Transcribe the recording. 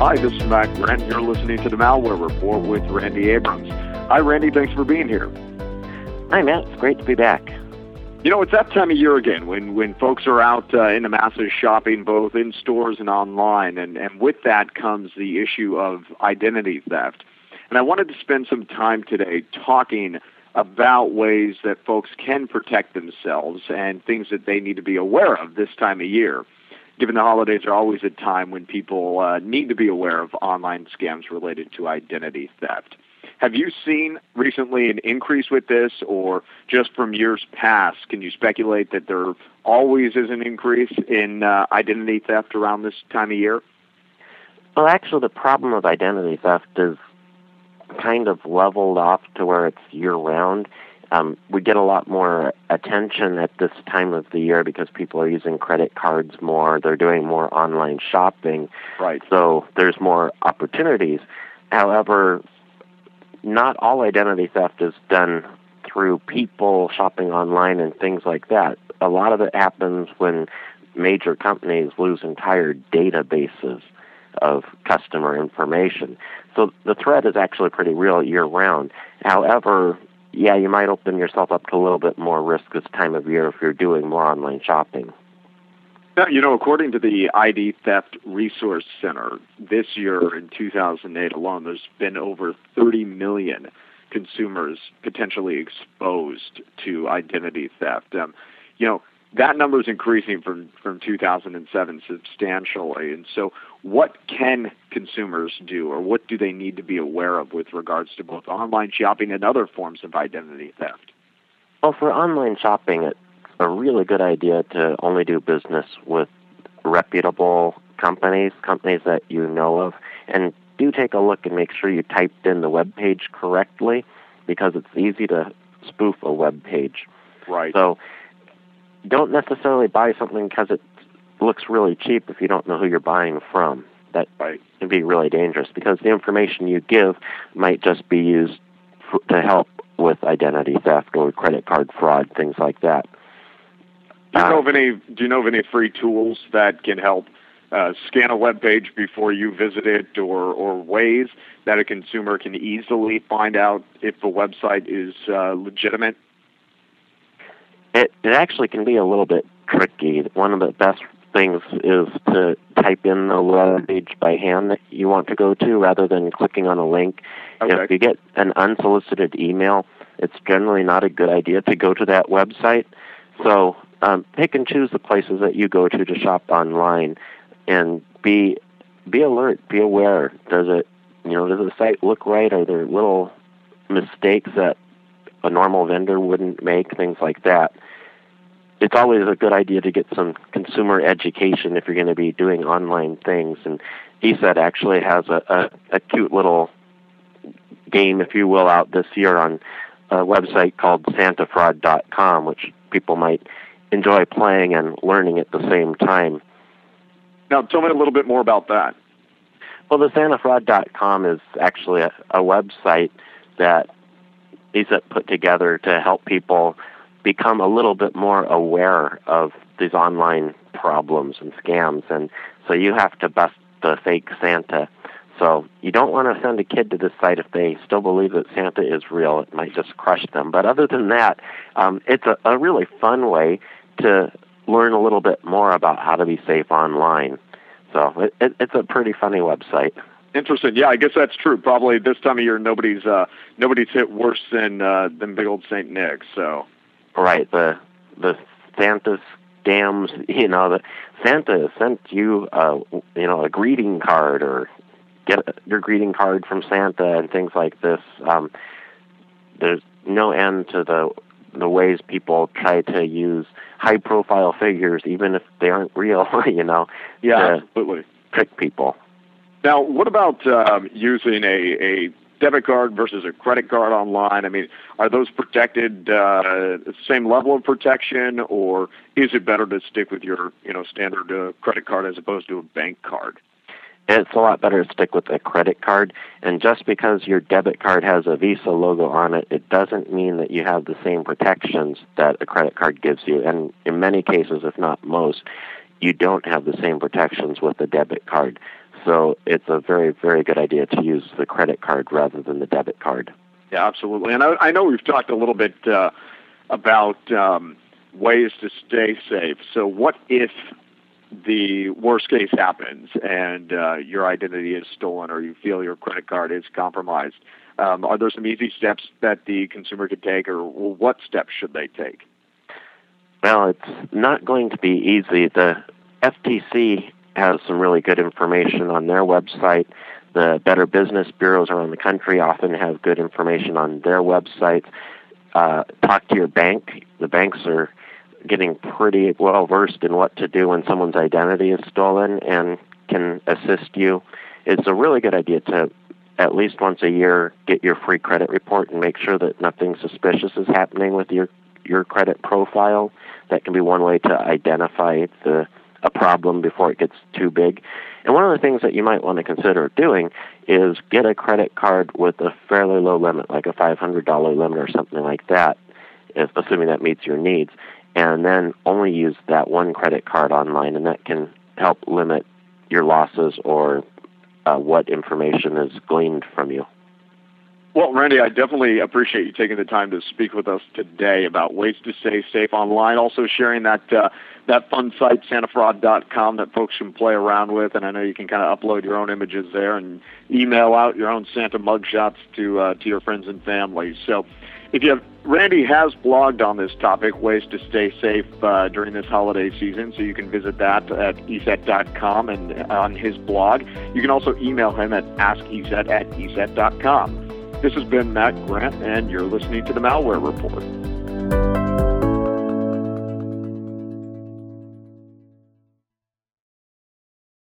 Hi, this is Matt Grant. You're listening to the Malware Report with Randy Abrams. Hi, Randy. Thanks for being here. Hi, Matt. It's great to be back. You know, it's that time of year again when folks are out in the masses shopping both in stores and online, and with that comes the issue of identity theft. And I wanted to spend some time today talking about ways that folks can protect themselves and things that they need to be aware of this time of year. Given the holidays are always a time when people need to be aware of online scams related to identity theft. Have you seen recently an increase with this, or just from years past, can you speculate that there always is an increase in identity theft around this time of year? Well, actually, the problem of identity theft is kind of leveled off to where it's year-round. We get a lot more attention at this time of the year because people are using credit cards more. They're doing more online shopping. Right. So there's more opportunities. However, not all identity theft is done through people shopping online and things like that. A lot of it happens when major companies lose entire databases of customer information. So the threat is actually pretty real year-round. However, yeah, you might open yourself up to a little bit more risk this time of year if you're doing more online shopping. Now, you know, according to the ID Theft Resource Center, this year in 2008 alone, there's been over 30 million consumers potentially exposed to identity theft. You know, that number is increasing from 2007 substantially. And so what can consumers do, or what do they need to be aware of with regards to both online shopping and other forms of identity theft? Well, for online shopping, it's a really good idea to only do business with reputable companies that you know of. And do take a look and make sure you typed in the web page correctly, because it's easy to spoof a web page. Right. So don't necessarily buy something because it looks really cheap if you don't know who you're buying from. That can be really dangerous, because the information you give might just be used to help with identity theft or credit card fraud, things like that. Do you know of any free tools that can help scan a web page before you visit it, or ways that a consumer can easily find out if a website is legitimate? It actually can be a little bit tricky. One of the best things is to type in the web page by hand that you want to go to rather than clicking on a link. Okay. If you get an unsolicited email, it's generally not a good idea to go to that website. So pick and choose the places that you go to shop online, and be alert, be aware. Does the site look right? Are there little mistakes that a normal vendor wouldn't make, things like that? It's always a good idea to get some consumer education if you're going to be doing online things. And ESET actually has a cute little game, if you will, out this year on a website called santafraud.com, which people might enjoy playing and learning at the same time. Now, tell me a little bit more about that. Well, the santafraud.com is actually a website that ESET put together to help people become a little bit more aware of these online problems and scams. And so you have to bust the fake Santa. So you don't want to send a kid to this site if they still believe that Santa is real. It might just crush them. But other than that, it's a really fun way to learn a little bit more about how to be safe online. So it's a pretty funny website. Interesting. Yeah, I guess that's true. Probably this time of year, nobody's hit worse than big old Saint Nick. So. Right. The Santa scams. That Santa sent you a greeting card, or get your greeting card from Santa and things like this. There's no end to the ways people try to use high-profile figures, even if they aren't real. Yeah, absolutely. Trick people. Now, what about using a debit card versus a credit card online? I mean, are those protected the same level of protection, or is it better to stick with your standard credit card as opposed to a bank card? It's a lot better to stick with a credit card. And just because your debit card has a Visa logo on it, it doesn't mean that you have the same protections that a credit card gives you. And in many cases, if not most, you don't have the same protections with a debit card. So it's a very, very good idea to use the credit card rather than the debit card. Yeah, absolutely. And I know we've talked a little bit about ways to stay safe. So what if the worst case happens and your identity is stolen or you feel your credit card is compromised? Are there some easy steps that the consumer could take, or what steps should they take? Well, it's not going to be easy. The FTC has some really good information on their website. The Better Business Bureaus around the country often have good information on their websites. Talk to your bank. The banks are getting pretty well versed in what to do when someone's identity is stolen and can assist you. It's a really good idea to at least once a year get your free credit report and make sure that nothing suspicious is happening with your credit profile. That can be one way to identify a problem before it gets too big. And one of the things that you might want to consider doing is get a credit card with a fairly low limit, like a $500 limit or something like that, assuming that meets your needs, and then only use that one credit card online, and that can help limit your losses or what information is gleaned from you. Well, Randy, I definitely appreciate you taking the time to speak with us today about ways to stay safe online, also sharing that fun site, SantaFraud.com, that folks can play around with. And I know you can kind of upload your own images there and email out your own Santa mugshots to your friends and family. So Randy has blogged on this topic, ways to stay safe during this holiday season, so you can visit that at eset.com and on his blog. You can also email him at askeset@eset.com. This has been Matt Grant, and you're listening to the Malware Report.